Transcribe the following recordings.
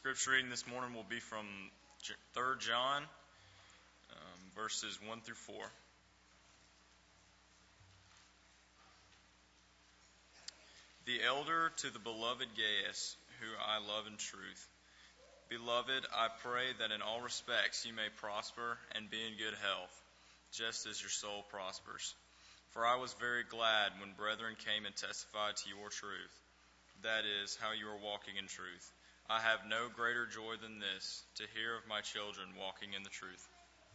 Scripture reading this morning will be from 3 John, verses 1 through 4. The elder to the beloved Gaius, who I love in truth. Beloved, I pray that in all respects you may prosper and be in good health, just as your soul prospers. For I was very glad when brethren came and testified to your truth, that is, how you are walking in truth. I have no greater joy than this, to hear of my children walking in the truth.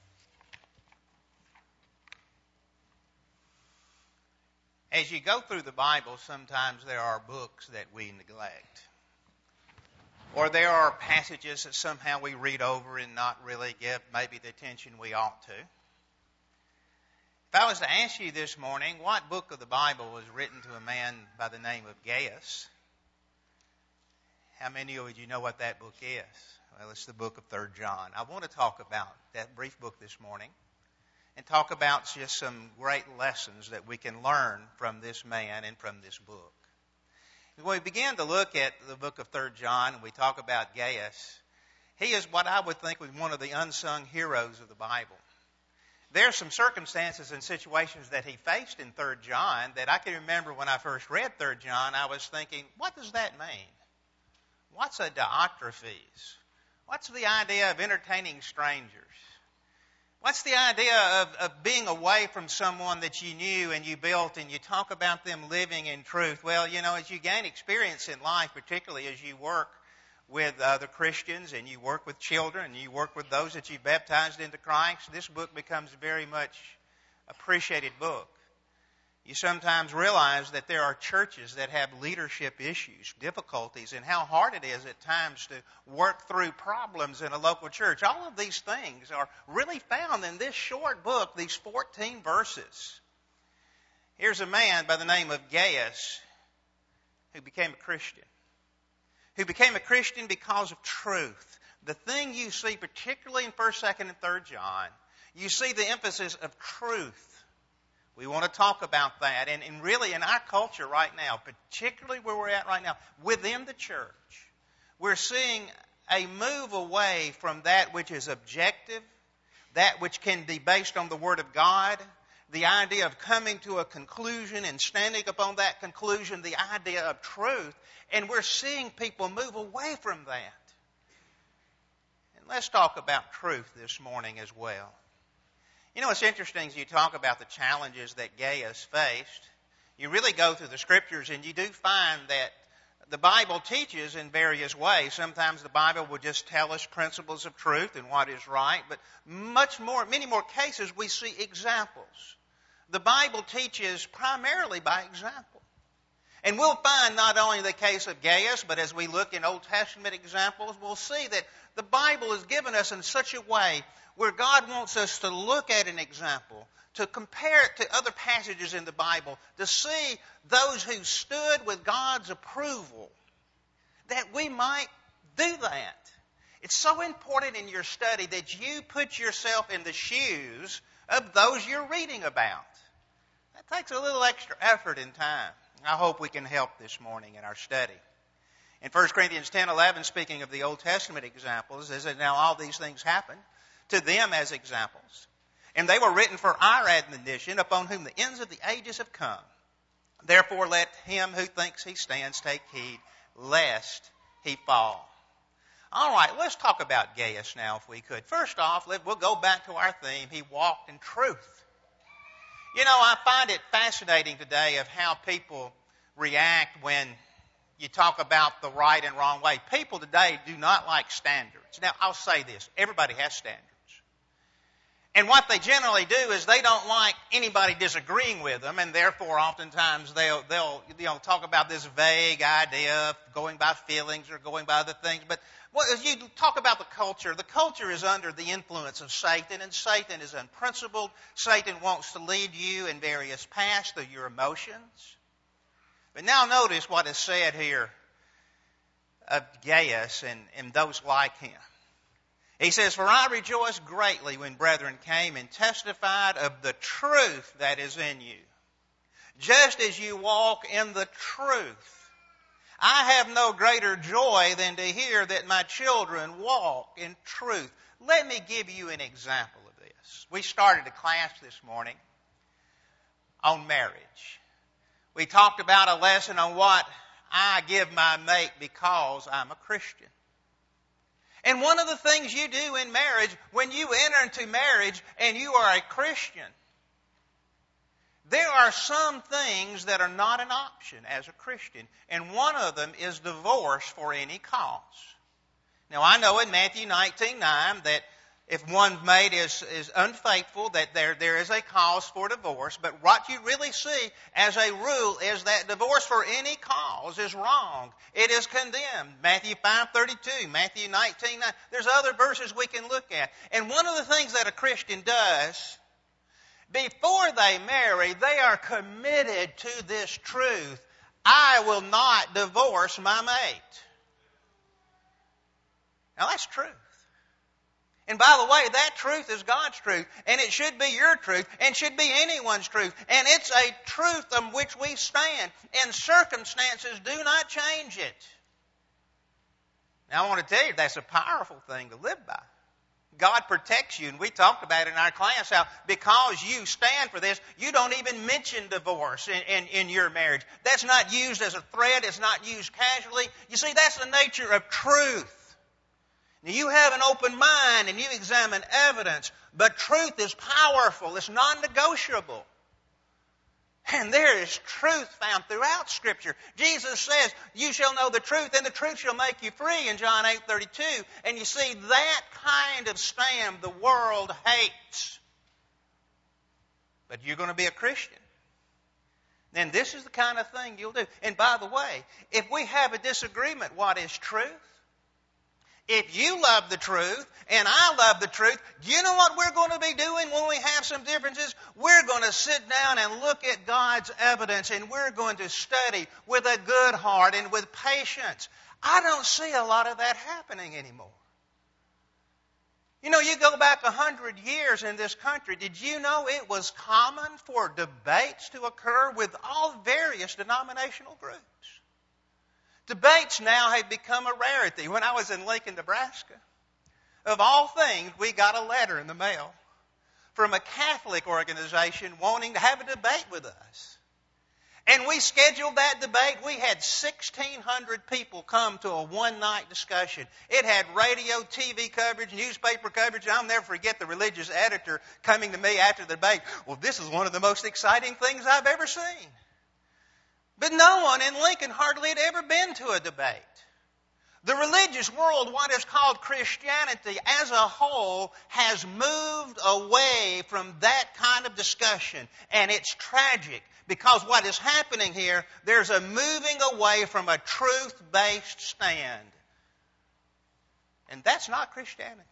As you go through the Bible, sometimes there are books that we neglect. Or there are passages that somehow we read over and not really give maybe the attention we ought to. If I was to ask you this morning, what book of the Bible was written to a man by the name of Gaius? How many of you know what that book is? Well, it's the book of 3 John. I want to talk about that brief book this morning and talk about just some great lessons that we can learn from this man and from this book. When we begin to look at the book of 3 John and we talk about Gaius, he is what I would think was one of the unsung heroes of the Bible. There are some circumstances and situations that he faced in 3 John that I can remember when I first read 3 John, I was thinking, what does that mean? What's a Diotrephes? What's the idea of entertaining strangers? What's the idea of being away from someone that you knew and you built and you talk about them living in truth? Well, you know, as you gain experience in life, particularly as you work with other Christians and you work with children and you work with those that you've baptized into Christ, this book becomes a very much appreciated book. You sometimes realize that there are churches that have leadership issues, difficulties, and how hard it is at times to work through problems in a local church. All of these things are really found in this short book, these 14 verses. Here's a man by the name of Gaius who became a Christian. Who became a Christian because of truth. The thing you see, particularly in 1st, 2nd, and 3rd John, you see the emphasis of truth. We want to talk about that. And really in our culture right now, particularly where we're at right now, within the church, we're seeing a move away from that which is objective, that which can be based on the Word of God, the idea of coming to a conclusion and standing upon that conclusion, the idea of truth, and we're seeing people move away from that. And let's talk about truth this morning as well. You know, it's interesting as you talk about the challenges that Gaius faced. You really go through the Scriptures and you do find that the Bible teaches in various ways. Sometimes the Bible will just tell us principles of truth and what is right, but many more cases we see examples. The Bible teaches primarily by example. And we'll find not only the case of Gaius, but as we look in Old Testament examples, we'll see that the Bible is given us in such a way where God wants us to look at an example, to compare it to other passages in the Bible, to see those who stood with God's approval, that we might do that. It's so important in your study that you put yourself in the shoes of those you're reading about. That takes a little extra effort and time. I hope we can help this morning in our study. In 1 Corinthians 10:11, speaking of the Old Testament examples, it says, now all these things happened to them as examples. And they were written for our admonition, upon whom the ends of the ages have come. Therefore let him who thinks he stands take heed, lest he fall. All right, let's talk about Gaius now if we could. First off, we'll go back to our theme. He walked in truth. You know, I find it fascinating today of how people react when you talk about the right and wrong way. People today do not like standards. Now, I'll say this. Everybody has standards. And what they generally do is they don't like anybody disagreeing with them, and therefore oftentimes they'll talk about this vague idea of going by feelings or going by other things. But as you talk about the culture is under the influence of Satan, and Satan is unprincipled. Satan wants to lead you in various paths through your emotions. But now notice what is said here of Gaius and those like him. He says, for I rejoiced greatly when brethren came and testified of the truth that is in you, just as you walk in the truth. I have no greater joy than to hear that my children walk in truth. Let me give you an example of this. We started a class this morning on marriage. We talked about a lesson on what I give my mate because I'm a Christian. And one of the things you do in marriage, when you enter into marriage and you are a Christian, there are some things that are not an option as a Christian. And one of them is divorce for any cause. Now I know in Matthew 19:9 that if one mate is unfaithful, that there is a cause for divorce. But what you really see as a rule is that divorce for any cause is wrong. It is condemned. Matthew 5:32, Matthew 19:9. There's other verses we can look at. And one of the things that a Christian does, before they marry, they are committed to this truth. I will not divorce my mate. Now that's truth. And by the way, that truth is God's truth, and it should be your truth, and should be anyone's truth. And it's a truth on which we stand, and circumstances do not change it. Now I want to tell you, that's a powerful thing to live by. God protects you, and we talked about it in our class how because you stand for this, you don't even mention divorce in your marriage. That's not used as a threat. It's not used casually. You see, that's the nature of truth. Now, you have an open mind and you examine evidence, but truth is powerful. It's non-negotiable. And there is truth found throughout Scripture. Jesus says, you shall know the truth, and the truth shall make you free in John 8:32. And you see, that kind of stand the world hates. But you're going to be a Christian. Then this is the kind of thing you'll do. And by the way, if we have a disagreement, what is truth? If you love the truth and I love the truth, do you know what we're going to be doing when we have some differences? We're going to sit down and look at God's evidence, and we're going to study with a good heart and with patience. I don't see a lot of that happening anymore. You know, you go back 100 years in this country, did you know it was common for debates to occur with all various denominational groups? Debates now have become a rarity. When I was in Lincoln, Nebraska, of all things, we got a letter in the mail from a Catholic organization wanting to have a debate with us. And we scheduled that debate. We had 1,600 people come to a one-night discussion. It had radio, TV coverage, newspaper coverage. And I'll never forget the religious editor coming to me after the debate. Well, this is one of the most exciting things I've ever seen. But no one in Lincoln hardly had ever been to a debate. The religious world, what is called Christianity as a whole, has moved away from that kind of discussion. And it's tragic because what is happening here, there's a moving away from a truth-based stand. And that's not Christianity.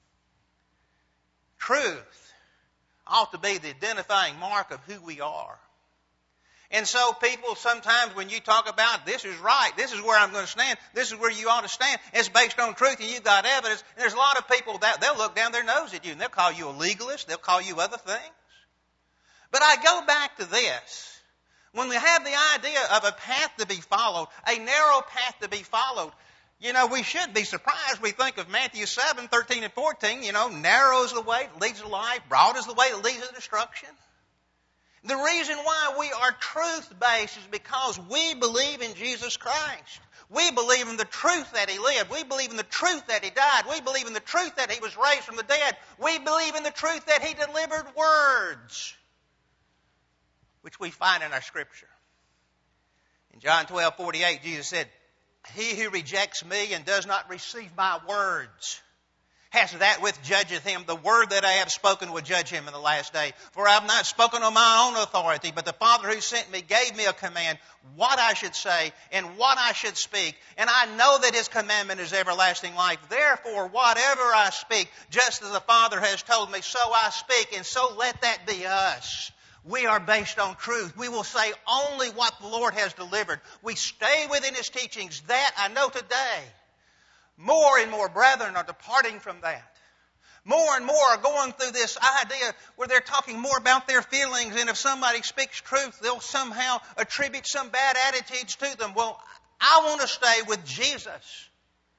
Truth ought to be the identifying mark of who we are. And so people sometimes when you talk about this is right, this is where I'm going to stand, this is where you ought to stand, it's based on truth and you've got evidence. And there's a lot of people that they'll look down their nose at you and they'll call you a legalist, they'll call you other things. But I go back to this. When we have the idea of a path to be followed, a narrow path to be followed, you know, we should be surprised. We think of Matthew 7:13 and 14, you know, narrow is the way that leads to life, broad is the way that leads to destruction. The reason why we are truth-based is because we believe in Jesus Christ. We believe in the truth that He lived. We believe in the truth that He died. We believe in the truth that He was raised from the dead. We believe in the truth that He delivered words, which we find in our Scripture. In John 12:48, Jesus said, He who rejects me and does not receive my words has that which judgeth him. The word that I have spoken will judge him in the last day. For I have not spoken on my own authority, but the Father who sent me gave me a command, what I should say and what I should speak. And I know that His commandment is everlasting life. Therefore, whatever I speak, just as the Father has told me, so I speak. And so let that be us. We are based on truth. We will say only what the Lord has delivered. We stay within His teachings. That I know today. More and more brethren are departing from that. More and more are going through this idea where they're talking more about their feelings, and if somebody speaks truth, they'll somehow attribute some bad attitudes to them. Well, I want to stay with Jesus.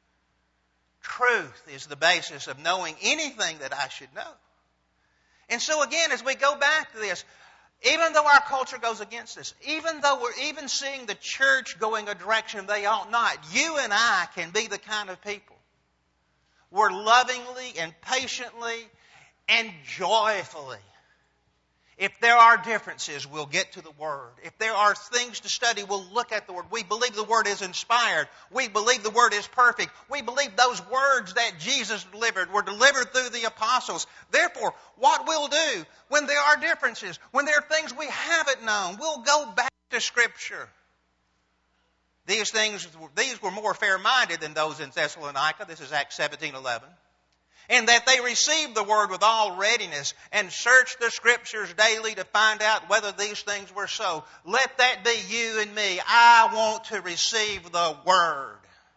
Truth is the basis of knowing anything that I should know. And so again, as we go back to this, even though our culture goes against us, even though we're even seeing the church going a direction they ought not, you and I can be the kind of people where lovingly and patiently and joyfully, if there are differences, we'll get to the Word. If there are things to study, we'll look at the Word. We believe the Word is inspired. We believe the Word is perfect. We believe those words that Jesus delivered were delivered through the apostles. Therefore, what we'll do when there are differences, when there are things we haven't known, we'll go back to Scripture. These were more fair-minded than those in Thessalonica. This is Acts 17:11. And that they received the Word with all readiness and searched the Scriptures daily to find out whether these things were so. Let that be you and me. I want to receive the Word.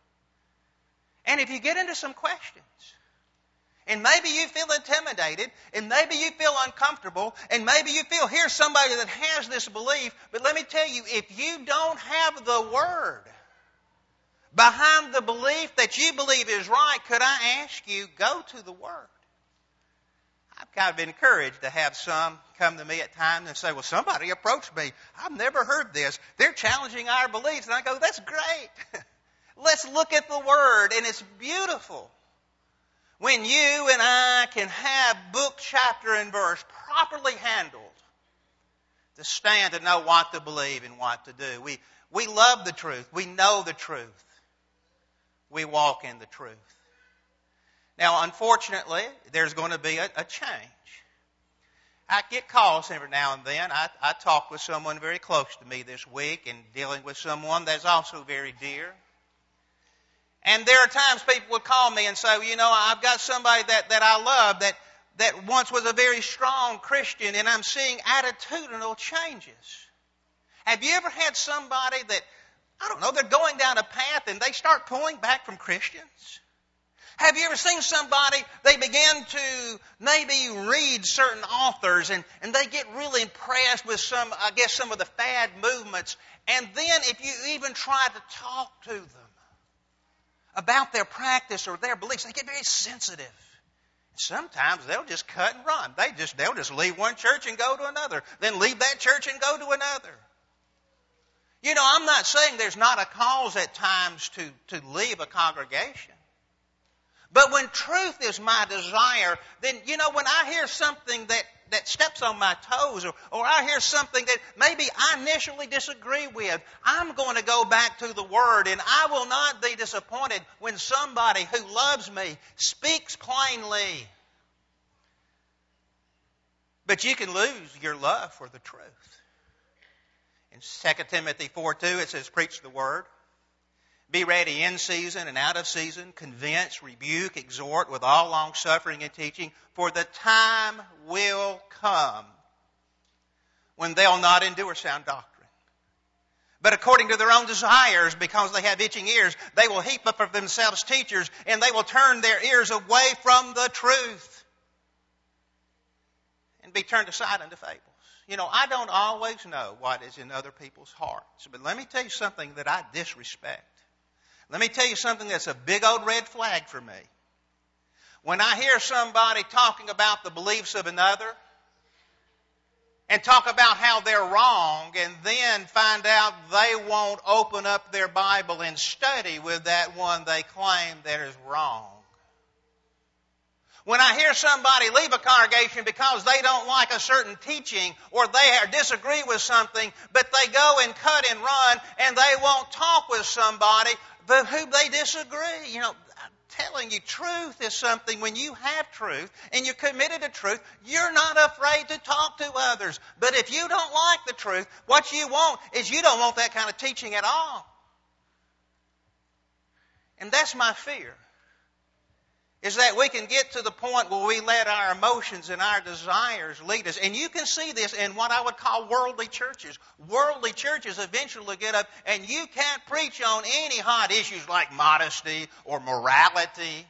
And if you get into some questions, and maybe you feel intimidated, and maybe you feel uncomfortable, and maybe you feel, here's somebody that has this belief, but let me tell you, if you don't have the Word behind the belief that you believe is right, could I ask you, go to the Word. I've kind of been encouraged to have some come to me at times and say, well, somebody approached me. I've never heard this. They're challenging our beliefs. And I go, that's great. Let's look at the Word. And it's beautiful when you and I can have book, chapter, and verse properly handled to stand and know what to believe and what to do. We love the truth. We know the truth. We walk in the truth. Now, unfortunately, there's going to be a change. I get calls every now and then. I talk with someone very close to me this week and dealing with someone that's also very dear. And there are times people would call me and say, well, you know, I've got somebody that I love that once was a very strong Christian, and I'm seeing attitudinal changes. Have you ever had somebody that, I don't know, they're going down a path and they start pulling back from Christians? Have you ever seen somebody, they begin to maybe read certain authors and they get really impressed with some of the fad movements, and then if you even try to talk to them about their practice or their beliefs, they get very sensitive. Sometimes they'll just cut and run. They'll just leave one church and go to another, then leave that church and go to another. You know, I'm not saying there's not a cause at times to leave a congregation. But when truth is my desire, then, you know, when I hear something that steps on my toes, or I hear something that maybe I initially disagree with, I'm going to go back to the Word, and I will not be disappointed when somebody who loves me speaks plainly. But you can lose your love for the truth. In 2 Timothy 4:2, it says, preach the Word. Be ready in season and out of season. Convince, rebuke, exhort with all long-suffering and teaching. For the time will come when they'll not endure sound doctrine. But according to their own desires, because they have itching ears, they will heap up for themselves teachers, and they will turn their ears away from the truth and be turned aside unto fables. You know, I don't always know what is in other people's hearts. But let me tell you something that I disrespect. Let me tell you something that's a big old red flag for me. When I hear somebody talking about the beliefs of another and talk about how they're wrong, and then find out they won't open up their Bible and study with that one they claim that is wrong. When I hear somebody leave a congregation because they don't like a certain teaching or they disagree with something, but they go and cut and run and they won't talk with somebody with whom they disagree. You know, I'm telling you, truth is something, when you have truth and you're committed to truth, you're not afraid to talk to others. But if you don't like the truth, what you want is you don't want that kind of teaching at all. And that's my fear. Is that we can get to the point where we let our emotions and our desires lead us. And you can see this in what I would call worldly churches. Worldly churches eventually get up, and you can't preach on any hot issues like modesty or morality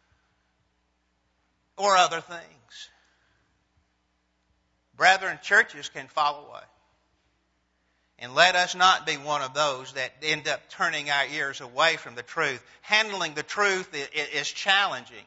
or other things. Brethren, churches can fall away. And let us not be one of those that end up turning our ears away from the truth. Handling the truth is challenging,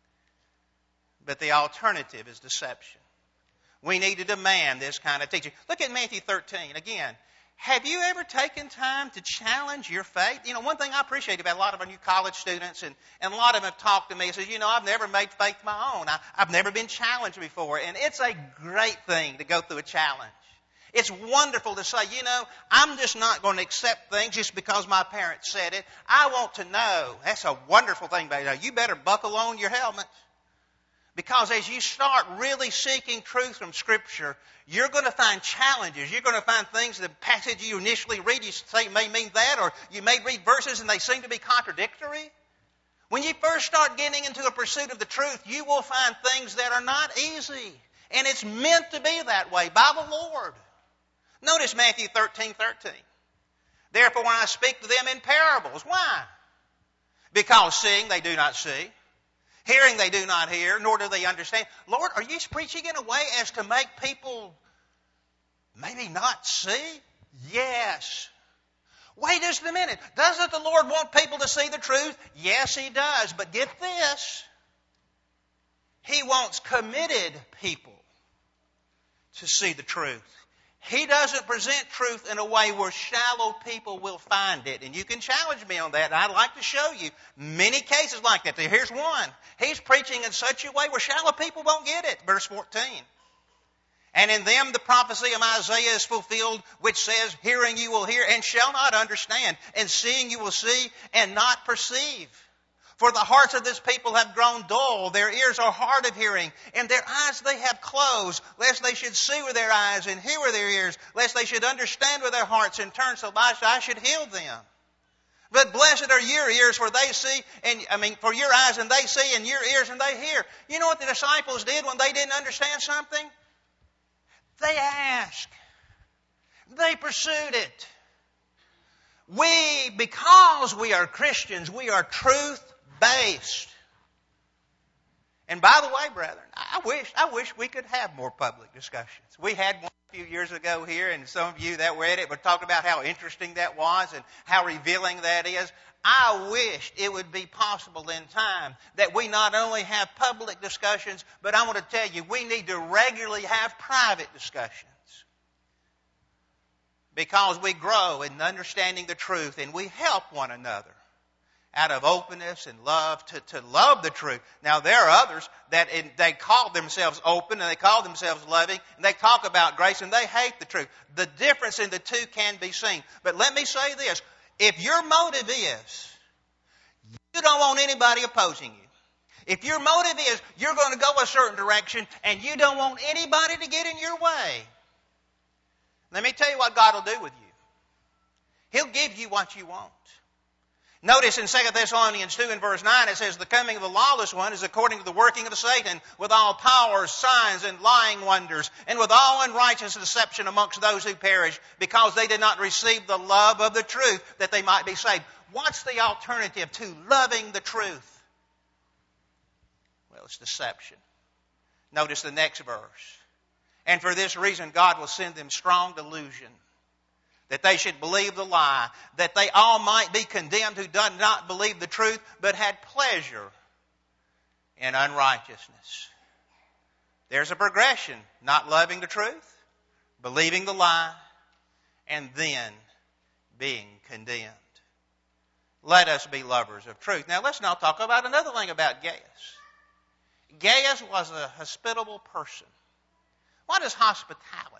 but the alternative is deception. We need to demand this kind of teaching. Look at Matthew 13 again. Have you ever taken time to challenge your faith? You know, one thing I appreciate about a lot of our new college students, and a lot of them have talked to me and says, you know, I've never made faith my own. I've never been challenged before. And it's a great thing to go through a challenge. It's wonderful to say, you know, I'm just not going to accept things just because my parents said it. I want to know. That's a wonderful thing. But you better buckle on your helmet. Because as you start really seeking truth from Scripture, you're going to find challenges. You're going to find things, the passage you initially read, you say it may mean that, or you may read verses and they seem to be contradictory. When you first start getting into a pursuit of the truth, you will find things that are not easy. And it's meant to be that way by the Lord. Notice Matthew 13:13. Therefore, when I speak to them in parables. Why? Because seeing they do not see. Hearing they do not hear, nor do they understand. Lord, are you preaching in a way as to make people maybe not see? Yes. Wait just a minute. Doesn't the Lord want people to see the truth? Yes, He does. But get this. He wants committed people to see the truth. He doesn't present truth in a way where shallow people will find it. And you can challenge me on that. And I'd like to show you many cases like that. Here's one. He's preaching in such a way where shallow people won't get it. Verse 14. And in them the prophecy of Isaiah is fulfilled, which says, hearing you will hear and shall not understand, and seeing you will see and not perceive. For the hearts of this people have grown dull, their ears are hard of hearing, and their eyes they have closed, lest they should see with their eyes and hear with their ears, lest they should understand with their hearts and turn so I should heal them. But blessed are your ears, for your eyes and they see, and your ears and they hear. You know what the disciples did when they didn't understand something? They asked. They pursued it. Because we are Christians, we are truth-based. And by the way, brethren, I wish we could have more public discussions. We had one a few years ago here, and some of you that were at it would talk about how interesting that was and how revealing that is. I wish it would be possible in time that we not only have public discussions, but I want to tell you, we need to regularly have private discussions. Because we grow in understanding the truth and we help one another out of openness and love to love the truth. Now there are others that they call themselves open and they call themselves loving and they talk about grace and they hate the truth. The difference in the two can be seen. But let me say this. If your motive is you don't want anybody opposing you. If your motive is you're going to go a certain direction and you don't want anybody to get in your way, let me tell you what God will do with you. He'll give you what you want. Notice in 2 Thessalonians 2 and verse 9 it says, the coming of the lawless one is according to the working of Satan with all powers, signs, and lying wonders, and with all unrighteous deception amongst those who perish, because they did not receive the love of the truth that they might be saved. What's the alternative to loving the truth? Well, it's deception. Notice the next verse. And for this reason God will send them strong delusion, that they should believe the lie, that they all might be condemned who did not believe the truth, but had pleasure in unrighteousness. There's a progression. Not loving the truth, believing the lie, and then being condemned. Let us be lovers of truth. Now let's now talk about another thing about Gaius. Gaius was a hospitable person. What is hospitality?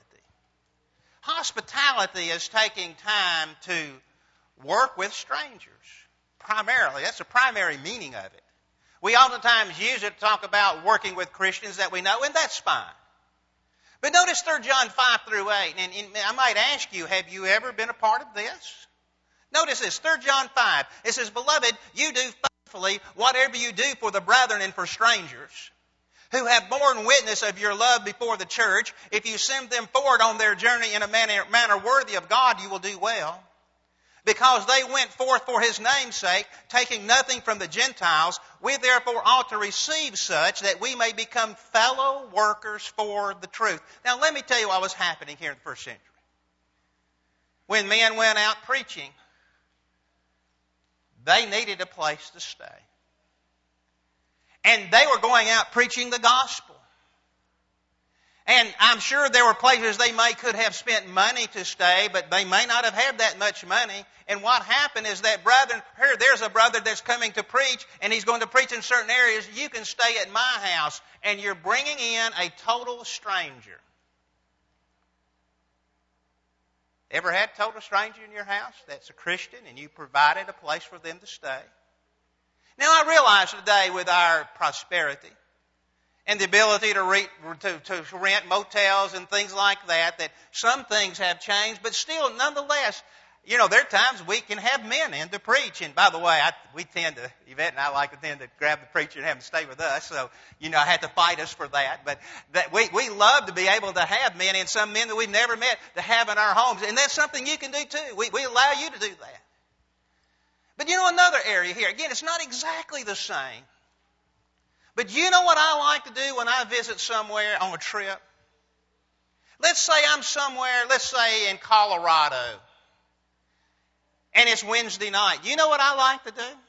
Hospitality is taking time to work with strangers. Primarily, that's the primary meaning of it. We oftentimes use it to talk about working with Christians that we know, and that's fine. But notice 3 John 5 through 8, and I might ask you, have you ever been a part of this? Notice this, 3 John 5, it says, Beloved, you do faithfully whatever you do for the brethren and for strangers, who have borne witness of your love before the church. If you send them forward on their journey in a manner worthy of God, you will do well. Because they went forth for His name's sake, taking nothing from the Gentiles, we therefore ought to receive such, that we may become fellow workers for the truth. Now let me tell you what was happening here in the first century. when men went out preaching, they needed a place to stay. And they were going out preaching the gospel. And I'm sure there were places they could have spent money to stay, but they may not have had that much money. And what happened is that there's a brother that's coming to preach, and he's going to preach in certain areas. You can stay at my house, and you're bringing in a total stranger. Ever had a total stranger in your house that's a Christian, and you provided a place for them to stay? Now, I realize today with our prosperity and the ability to rent motels and things like that some things have changed, but still, nonetheless, there are times we can have men in to preach. And by the way, Yvette and I tend to grab the preacher and have him stay with us. So, I had to fight us for that. But we love to be able to have men, and some men that we've never met, to have in our homes. And that's something you can do too. We allow you to do that. But another area here, again, it's not exactly the same. But you know what I like to do when I visit somewhere on a trip? Let's say I'm somewhere, let's say in Colorado, and it's Wednesday night. You know what I like to do?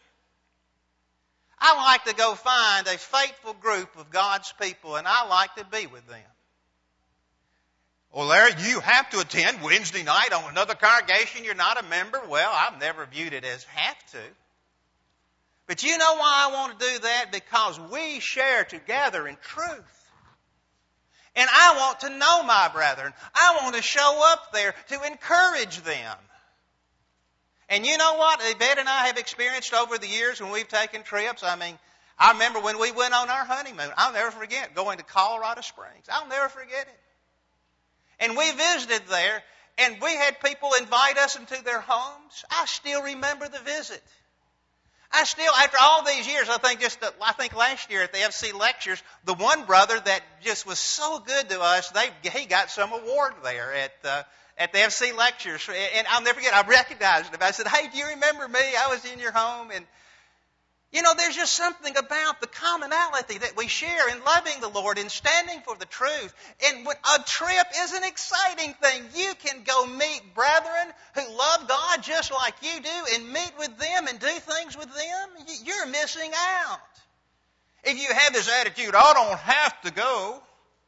I like to go find a faithful group of God's people, and I like to be with them. Well, Larry, you have to attend Wednesday night on another congregation. You're not a member. Well, I've never viewed it as have to. But you know why I want to do that? Because we share together in truth. And I want to know my brethren. I want to show up there to encourage them. And you know what Yvette and I have experienced over the years when we've taken trips? I remember when we went on our honeymoon. I'll never forget going to Colorado Springs. I'll never forget it. And we visited there, and we had people invite us into their homes. I still remember the visit. After all these years, I think last year at the FC Lectures, the one brother that just was so good to us, he got some award there at the FC Lectures. And I'll never forget, I recognized him. I said, "Hey, do you remember me? I was in your home." And, there's just something about the commonality that we share in loving the Lord and standing for the truth. And a trip is an exciting thing. You can go meet brethren who love God just like you do and meet with them and do things with them. You're missing out. If you have this attitude, I don't have to go.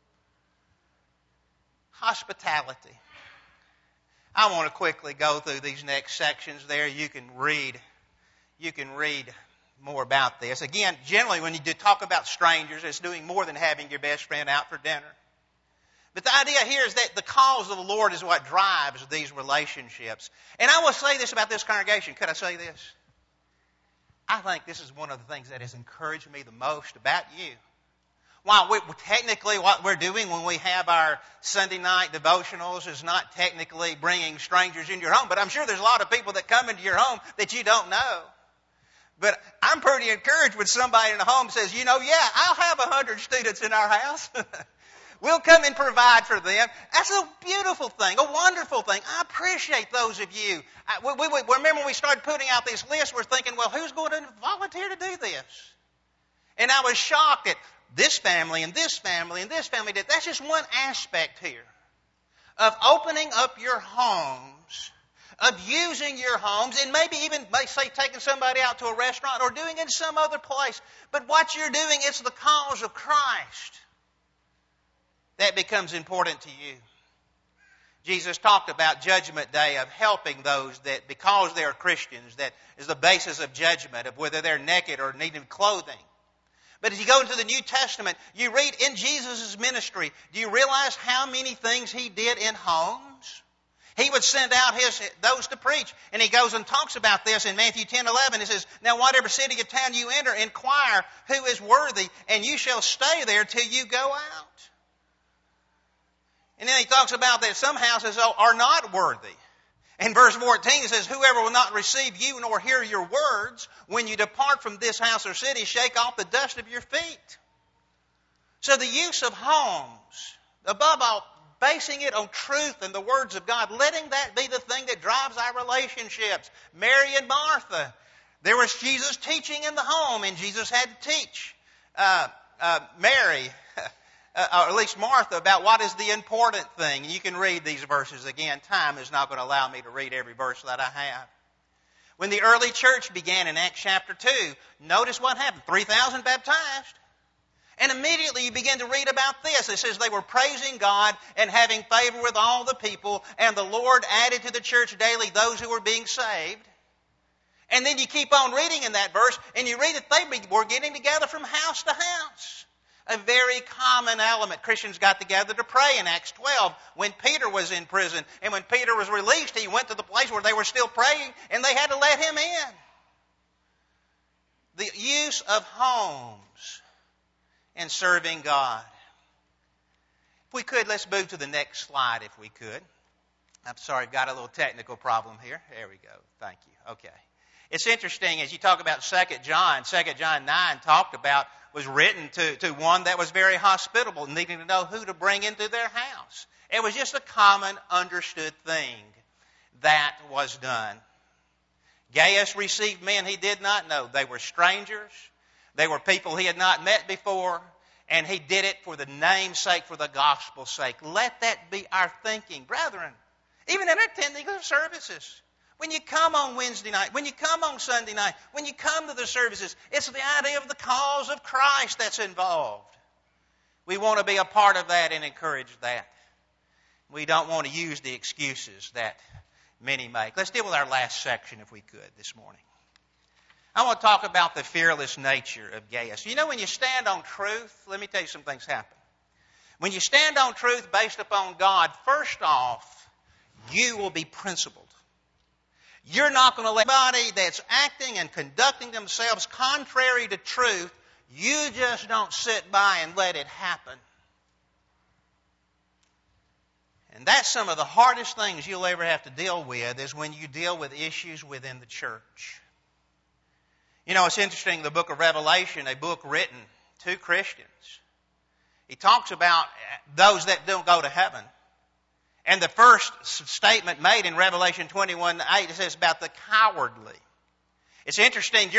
Hospitality. I want to quickly go through these next sections there. You can read more about this. Again, generally when you talk about strangers, it's doing more than having your best friend out for dinner. But the idea here is that the cause of the Lord is what drives these relationships. And I will say this about this congregation. Could I say this? I think this is one of the things that has encouraged me the most about you. While technically what we're doing when we have our Sunday night devotionals is not technically bringing strangers into your home, but I'm sure there's a lot of people that come into your home that you don't know. But I'm pretty encouraged when somebody in the home says, I'll have 100 students in our house. We'll come and provide for them. That's a beautiful thing, a wonderful thing. I appreciate those of you. We remember when we started putting out this list, we're thinking, well, who's going to volunteer to do this? And I was shocked at this family and this family and this family did. That's just one aspect here of opening up your homes, of using your homes, and maybe even, say, taking somebody out to a restaurant or doing it in some other place. But what you're doing, it's the cause of Christ. That becomes important to you. Jesus talked about Judgment Day, of helping those that, because they're Christians, that is the basis of judgment, of whether they're naked or needing clothing. But as you go into the New Testament, you read in Jesus' ministry, do you realize how many things he did in homes? He would send out those to preach. And he goes and talks about this in Matthew 10:11. He says, "Now whatever city or town you enter, inquire who is worthy, and you shall stay there till you go out." And then he talks about that some houses are not worthy. In verse 14 it says, "Whoever will not receive you nor hear your words, when you depart from this house or city, shake off the dust of your feet." So the use of homes, above all, basing it on truth and the words of God, letting that be the thing that drives our relationships. Mary and Martha, there was Jesus teaching in the home, and Jesus had to teach Mary or at least Martha, about what is the important thing. You can read these verses again. Time is not going to allow me to read every verse that I have. When the early church began in Acts chapter 2, notice what happened. 3,000 baptized. And immediately you begin to read about this. It says they were praising God and having favor with all the people, and the Lord added to the church daily those who were being saved. And then you keep on reading in that verse, and you read that they were getting together from house to house. A very common element. Christians got together to pray in Acts 12 when Peter was in prison. And when Peter was released, he went to the place where they were still praying, and they had to let him in. The use of homes in serving God. If we could, let's move to the next slide if we could. I'm sorry, I've got a little technical problem here. There we go. Thank you. Okay. It's interesting as you talk about 2 John 9 was written to one that was very hospitable, needing to know who to bring into their house. It was just a common understood thing that was done. Gaius received men he did not know. They were strangers. They were people he had not met before. And he did it for the name's sake, for the gospel's sake. Let that be our thinking. Brethren, even in attending the services, when you come on Wednesday night, when you come on Sunday night, when you come to the services, it's the idea of the cause of Christ that's involved. We want to be a part of that and encourage that. We don't want to use the excuses that many make. Let's deal with our last section if we could this morning. I want to talk about the fearless nature of Gaius. You know, when you stand on truth, let me tell you some things happen. When you stand on truth based upon God, first off, you will be principled. You're not going to let anybody that's acting and conducting themselves contrary to truth, you just don't sit by and let it happen. And that's some of the hardest things you'll ever have to deal with is when you deal with issues within the church. You know, it's interesting, the book of Revelation, a book written to Christians. He talks about those that don't go to heaven. And the first statement made in Revelation 21:8, it says about the cowardly. It's interesting,